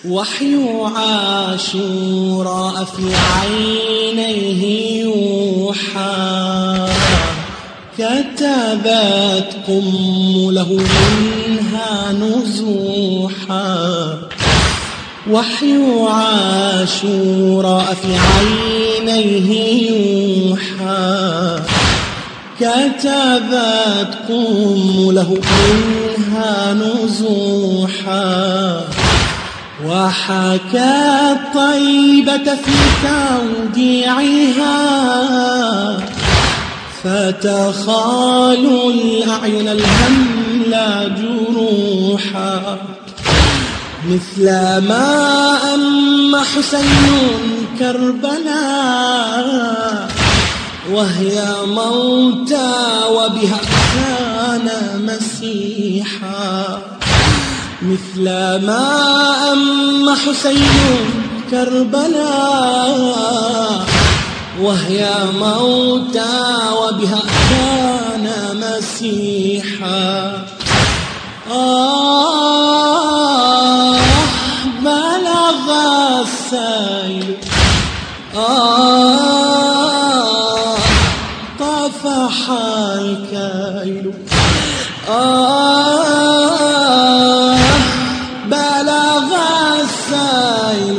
وحي عاشوراء في عينيه يوحى، كتبت له منها نزوحا. وحي عاشوراء في عينيه يوحى، كتبت له منها نزوحا. وحكت طيبة في توديعها، فتخال الأعين الهملا جروحا. مثل ما أم حسين كربلاء، وهي موتى وبها كان مسيحا. مثل ما أم حسين كربلاء، وهي موتى وبها كان مسيحا. بلغ السيل، طفح الكيل. بلغ السيل،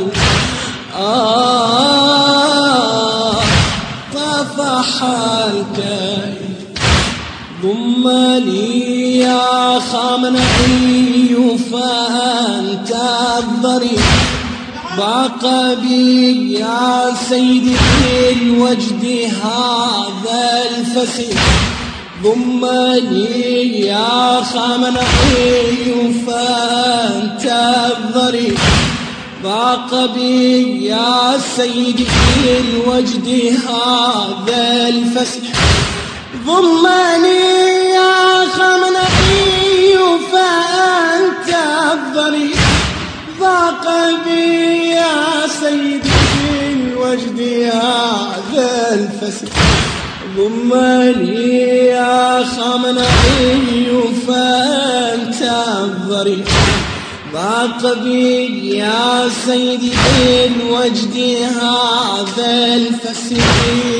طفح الكيل. ضم لي يا خامنئي فأنت الضريح، ضاق بي يا سيدي في الوجد هذا الفسيح. ضم لي يا خامنئي فأنت الضريح، ضاق بي يا سيدي في الوجد هذا الفسيح. ضمني يا خامنئي فأنت الضريح، ضاق بي يا سيدي في الوجد هذا الفسيح. ضمني يا خامنئي فأنت الضريح، ضاق بي يا سيدي في الوجد هذا الفسيح.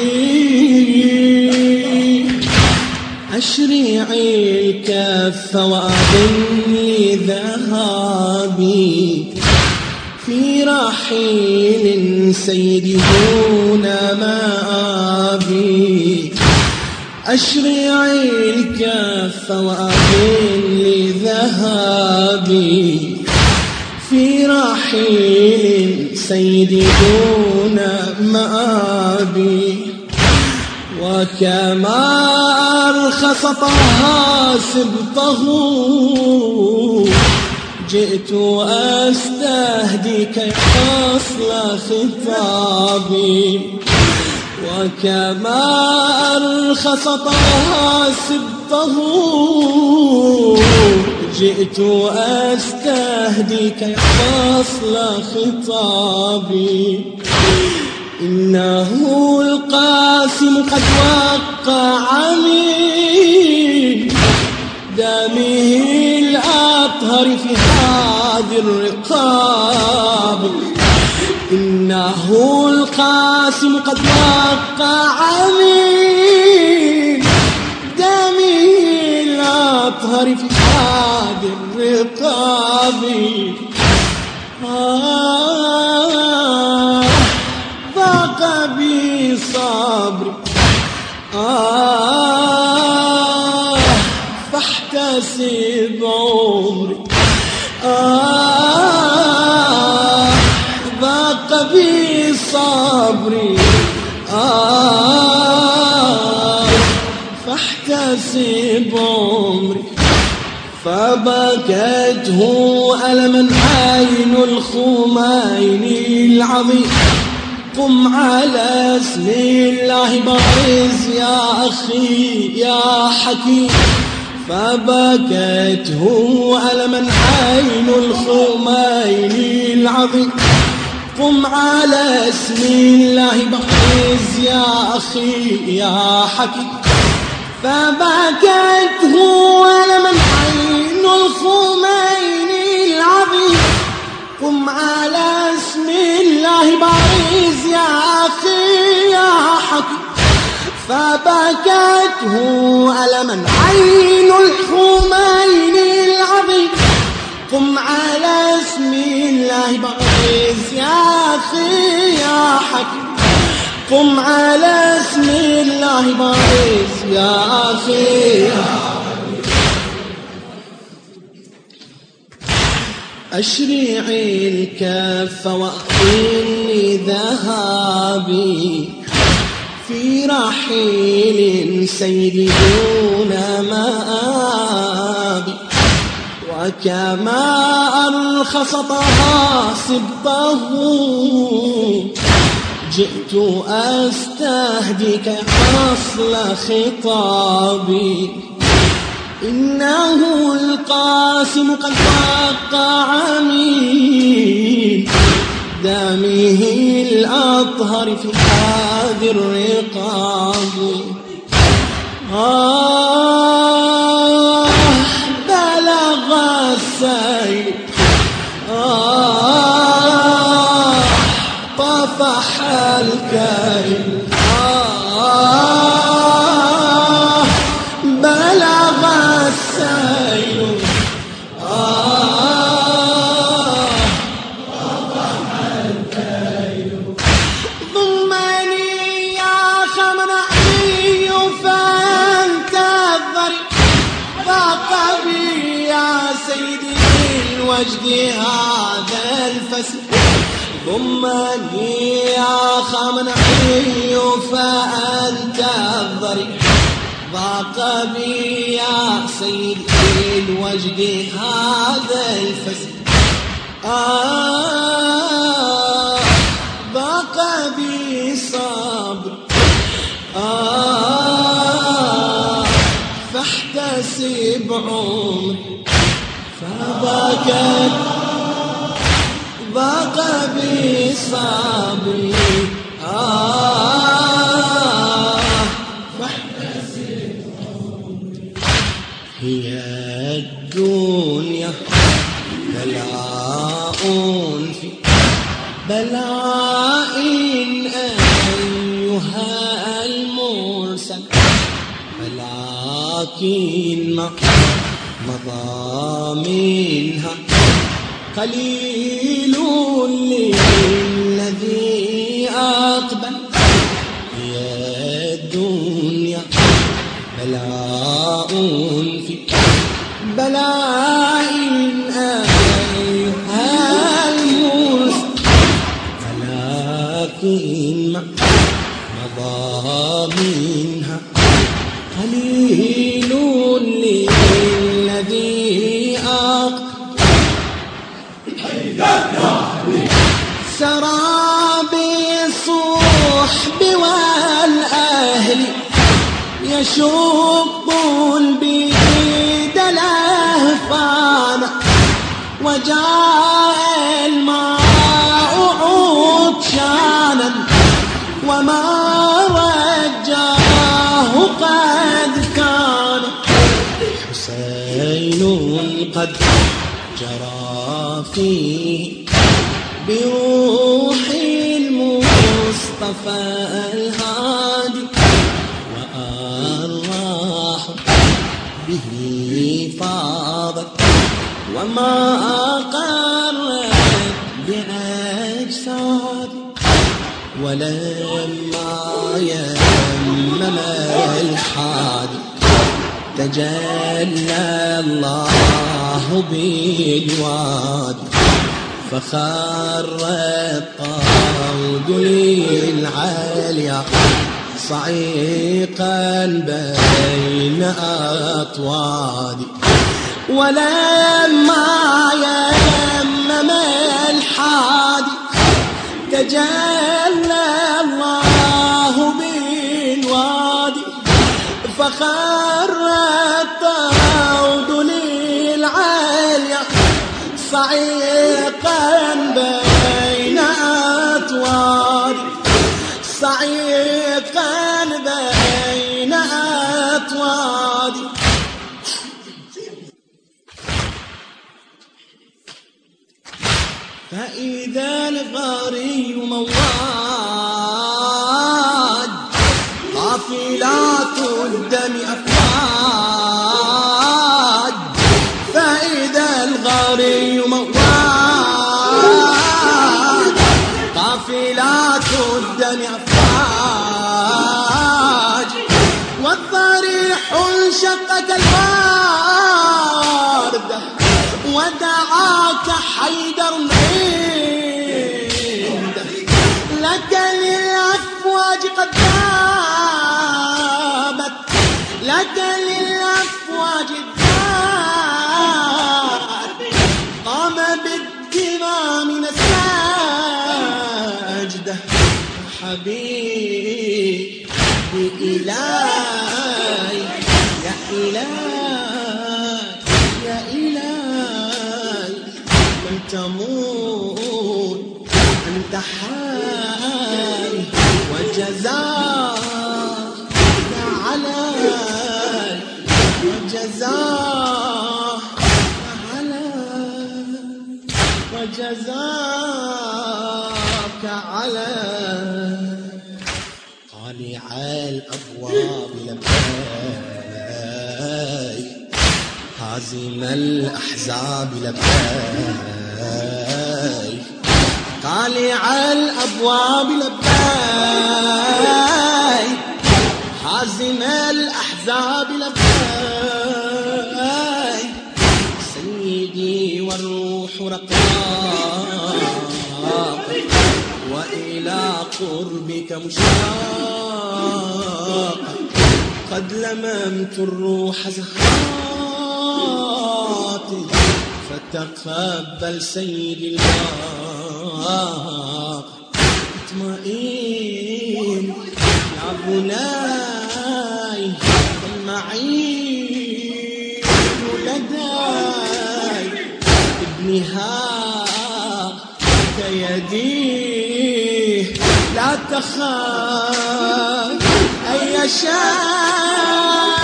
أشرعي الكف وأظن لي ذهابي، في رحيل سيدي دون مآبي. أشرعي الكف وأظن لي ذهابي، في رحيل سيدي دون مآبي. وكما أرخص طه سبطه، جئت أستهديك أصل خطابي. وكما أرخص طه سبطه، جئت أستهديك أصل خطابي. إنه القاسم قد وقع من دمه الأطهر في هذه الرقاب. إنه القاسم قد وقع من دمه الأطهر في هذه الرقاب. ضاق بي صبري، فاحتسب عمري. ضاق بي صبري، فاحتسب عمري. فبكته ألما عين الخميني العظيم. قم على اسم الله بارز يا أخي يا حكيم. فبكته ألما عين الخميني العظيم. قم على اسم الله بارز يا أخي يا حكيم. فبكته ألما عين الخميني العظيم. قم على فبكته ألما عين الحمين العظيم. قم على اسم الله بعز يا أخي يا حكيم. قم على اسم الله بعز يا أخي يا حكيم. أشرعي الكف وأقلني ذهابي في رحيل سيدي دون مآبي. وكما أرخصتها سبطه جئت أستهديك أصل خطابي. إنه القاسم قد وقع من دمه الأطهر في هذه الرقاب. بلغ السيل طفح الكيل. بلغ السيل طفح الكيل. ضمني يا خمرعي فانتظري ضاق بي يا سيدي الوجد هذا الفسد. ضمني يا خمرعي فانتظري ضاق بي يا سيدي الوجد هذا الفسد. ضاق بي صبر فاحتسب عمري فبكت. ضاق بي صبري فاحتسب عمري. هي الدنيا بلاء في بلاء أيها المرسل. ولكن ما مضى منها قليل للذي أقبل. هي الدنيا بلاء في بلاء أيها المرسل. ولكن ما مضى منها قليل للذي أقبل. سرى بالصحب والأهل يشق البيد لهفان. وجاء الماء عطشانا وما رجاه قد كان. حسين قد جرى فيه بروح المصطفى الهادي. وأرواح به فاضت وما أقرت بأجساد. ولما يمم الحادي تجلى الله بالوادي. فخر الطود للعليا صعيقا بين أطوادي. ولما يمم الحادي تجلى الله بالوادي. فخر الطود للعليا صعيقا بين أطوادي. صعيقا بين أطوادي. فإذا الغري مواد قافل قافلات الدم أفواج فإذا الغري مواج قافلات الدم أفواج والضريح انشقق الوردة ودعاك حيدر عنده لك للأفواج قد ذابت لك للأفواج ذابت قام بالدماء من الساجدة حبيبي إلهي يا إلهي يا إلهي لم تموت أنت حي وجزاك علي وجزاك علي وجزاك علي طالع الأبواب لباي هازم الأحزاب لباي طالع الأبواب لباي هازم الأحزاب لباي سيدي والروح رقاق وإلى قربك مشتاق قد لممت الروح زهراتي فتقبل سيدي الباق اطمئن يا بناي المعين لداي ابنها كيديه لا تخاف أي شيء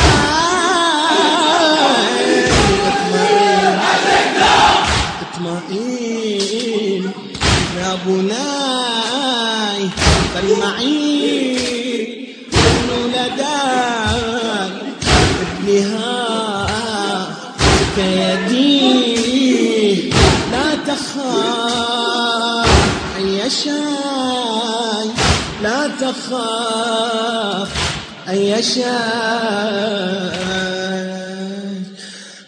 اطمئن يا بناي فالمعين لداي ابنها كيديه لا تخاف أي شيء لا تخاف أي شيء